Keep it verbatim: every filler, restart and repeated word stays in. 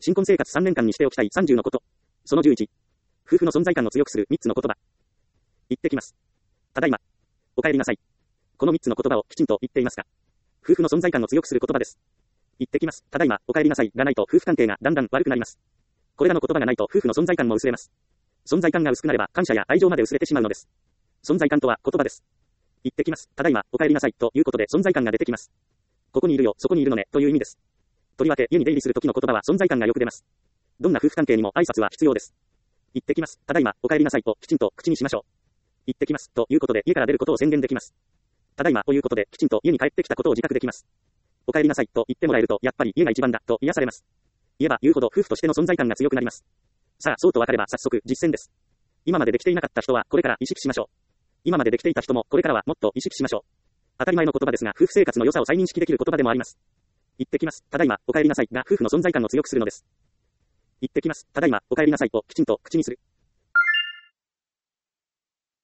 新婚生活さんねんかんにしておきたいさんじゅうのこと。そのじゅういち。夫婦の存在感を強くするみっつの言葉。行ってきます。ただいま。お帰りなさい。このみっつの言葉をきちんと言っていますか？夫婦の存在感を強くする言葉です。行ってきます。ただいま。お帰りなさいがないと夫婦関係がだんだん悪くなります。これらの言葉がないと夫婦の存在感も薄れます。存在感が薄くなれば感謝や愛情まで薄れてしまうのです。存在感とは言葉です。行ってきます。ただいま。お帰りなさいということで存在感が出てきます。ここにいるよ、そこにいるのねという意味です。とりわけ家に出入りする時の言葉は存在感がよく出ます。どんな夫婦関係にも挨拶は必要です。行ってきます。ただいま。お帰りなさいときちんと口にしましょう。行ってきますということで家から出ることを宣言できます。ただいまということできちんと家に帰ってきたことを自覚できます。お帰りなさいと言ってもらえるとやっぱり家が一番だと癒されます。言えば言うほど夫婦としての存在感が強くなります。さあそうと分かれば早速実践です。今までできていなかった人はこれから意識しましょう。今までできていた人もこれからはもっと意識しましょう。当たり前の言葉ですが夫婦生活の良さを再認識できる言葉でもあります。行ってきます。ただいま。お帰りなさいが夫婦の存在感を強くするのです。行ってきます。ただいま。お帰りなさいときちんと口にする。